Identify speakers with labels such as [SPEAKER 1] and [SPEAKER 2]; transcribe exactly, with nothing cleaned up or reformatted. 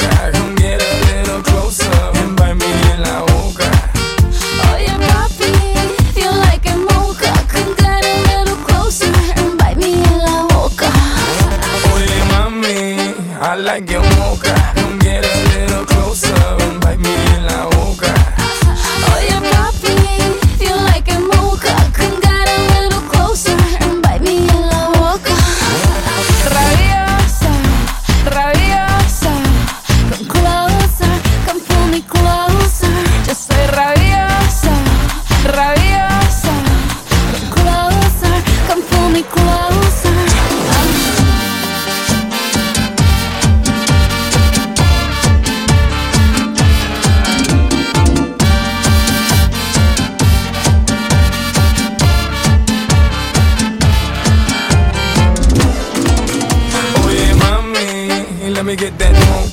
[SPEAKER 1] boca. Come get a little closer and bite me en la boca.
[SPEAKER 2] Oye papi, feel like a mocha. Come get a little closer and bite me en la boca.
[SPEAKER 1] Oye mami, I like your mocha. Come get a little closer and bite me en la boca.
[SPEAKER 2] Oye papi, feel like a mocha. Come get a little closer and bite me en la boca. Rabiosa, rabiosa. Come closer, come pull me closer. Yo soy rabiosa, rabiosa. Come closer, come pull me closer.
[SPEAKER 1] Oye mami, let me get that mocha.